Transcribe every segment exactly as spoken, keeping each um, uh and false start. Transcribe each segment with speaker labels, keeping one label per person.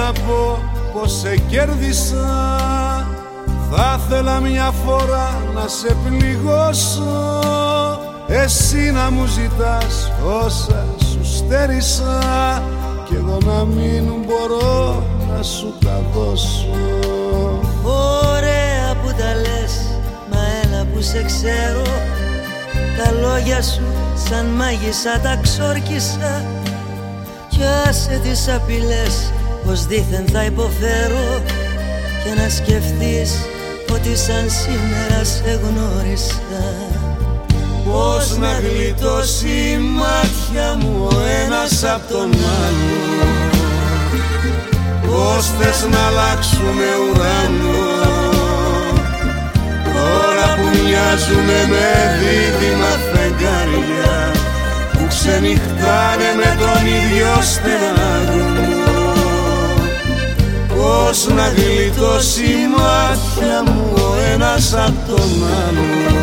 Speaker 1: να πω πως σε κέρδισα, θα ήθελα μια φορά να σε πληγώσω, εσύ να μου ζητάς όσα σου στέρισα κι εγώ να μην μπορώ να σου τα δώσω.
Speaker 2: Ωραία που τα λες, μα έλα που σε ξέρω, τα λόγια σου σαν μάγισσα τα ξόρκισα κι άσε τις απειλές πως δήθεν θα υποφέρω και να σκεφτείς ότι σαν σήμερα σε γνώρισα.
Speaker 1: Πώς να γλιτώσει η μάτια μου ο ένας απ' τον άλλο, πώς θες να αλλάξουμε ουρανό, τώρα που μοιάζουμε με δίδυμα φεγγάρια που ξενυχτάνε με τον ίδιο στεναγμό. Πώς να γλιτώσει η μάτια μου ο ένας απ' τον άλλο,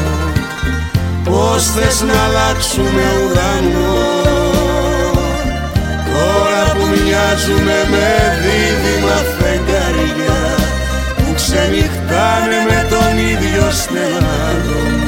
Speaker 1: πώς θες να αλλάξουμε ουρανό, τώρα που μοιάζουμε με δίδυμα φεγγάρια που ξενυχτάνε με τον ίδιο στεναγμό.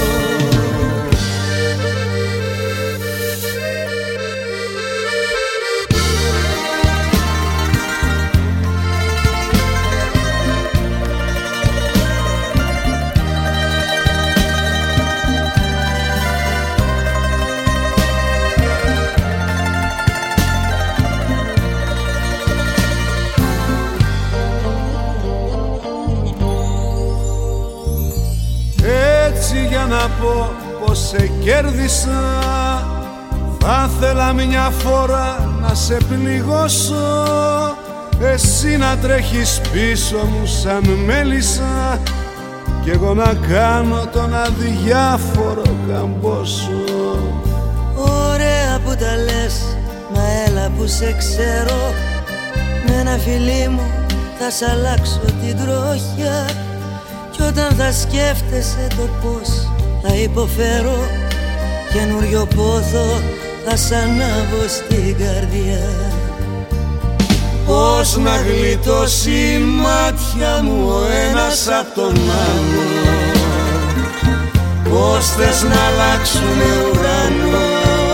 Speaker 1: Έτσι για να πω πως σε κέρδισα, θα ήθελα μια φορά να σε πληγώσω, εσύ να τρέχεις πίσω μου σαν μέλισσα κι εγώ να κάνω τον αδιάφορο καμπόσο.
Speaker 2: Ωραία που τα λες, μα έλα που σε ξέρω, με ένα φιλί μου θα σ' αλλάξω την τροχιά κι όταν θα σκέφτεσαι το πώς θα υποφέρω, καινούριο πόθο θα σ' ανάβω στην καρδιά.
Speaker 1: Πώς να γλιτώσει η μάτια μου ο ένας απ' τον άλλο, πώς θες να αλλάξουμε ουρανό,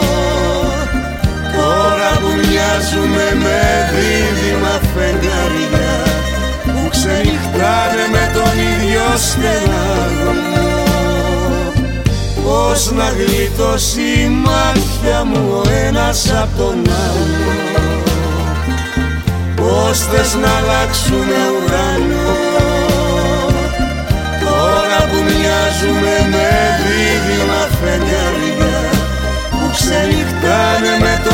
Speaker 1: τώρα που μοιάζουμε με δίδυμα φεγγάρια που ξενυχτάνε με τον ίδιο στεναγμό. Πώς να γλιτώσει η μάτια μου ο ένας απ' τον άλλο, πώς θες να αλλάξουμε ουρανό, τώρα που μοιάζουμε με δίδυμα φεγγάρια που ξενυχτάνε με τον